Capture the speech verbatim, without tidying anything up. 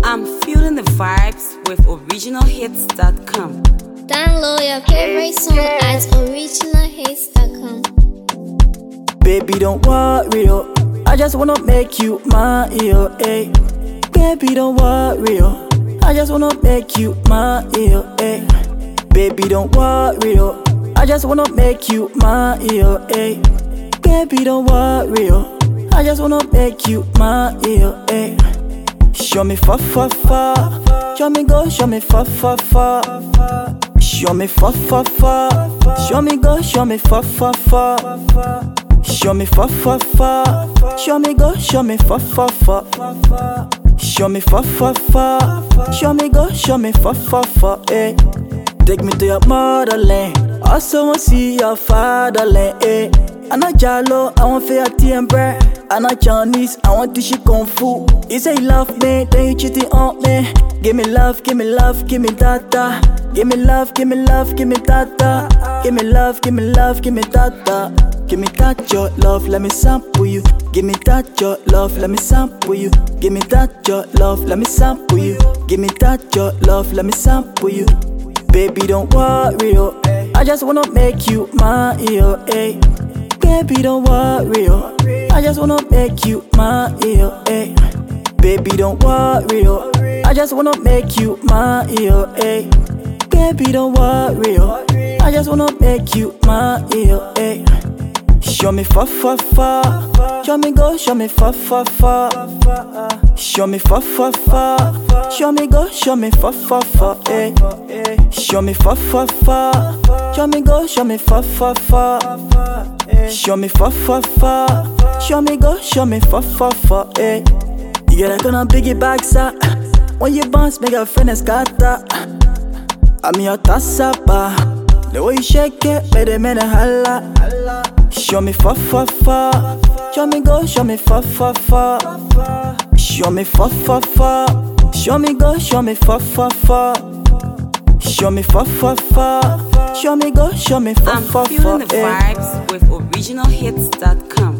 I'm feeling the vibes with original hits dot com. Download your favorite song at original hits dot com. Baby, don't worry, oh. I just wanna make you mine, yo, eh. Baby, don't worry, oh. I just wanna make you mine, yo, eh. Baby, don't worry, oh. I just wanna make you mine, yo, eh. Baby, don't worry, oh. I just wanna make you mine, yo, eh. Show me fa fa fa, show me go, show me fa fa fa. Show me fa fa fa, show me go, show me fa fa fa. Show me fa fa fa, show me go, show me fa fa fa. Show me fa fa fa, show me go, show me fa fa fa. Eh. Take me to your motherland, I also wanna see your fatherland. Eh. I'm not Jalo, I want fair tea and bread. I'm not Chinese, I want to shit kung fu. You say you love me, then you cheating on me. Give me love, give me love, give me data. Give me love, give me love, give me data. Give me love, give me love, give me data. Give me that your love, let me sample you. Give me that your love, let me sample you. Give me that your love, let me sample you. Give me that your love, let me sample you. Baby, don't worry, oh. I just wanna make you mine, yo, eh. Baby, don't worry, oh. I just wanna make you mine, yo, eh. Baby, don't worry, oh. I just wanna make you mine, yo, eh. Baby, don't worry, oh. I just wanna make you mine, yo, eh. Show me fa fa fa, show me go, show me fa fa fa. Show me fa fa fa, show me go, show me fa fa fa, eh. Show me fa fa fa, show me go, show me fa fa fa. Show me fa fa fa, show me go, show me fa fa fa, eh. You get a gonna biggie back, sir. When you bounce, make a friend scatter. I'm your tassapa. The way you shake it, make them in a holla. Show me fa fa fa, show me go, show me fa fa fa. Show me fa fa fa, show me go, show me fa fa fa. Show me fa fa fa, show me go, show me fa I'm fa fa. feeling the vibes with original hits dot com.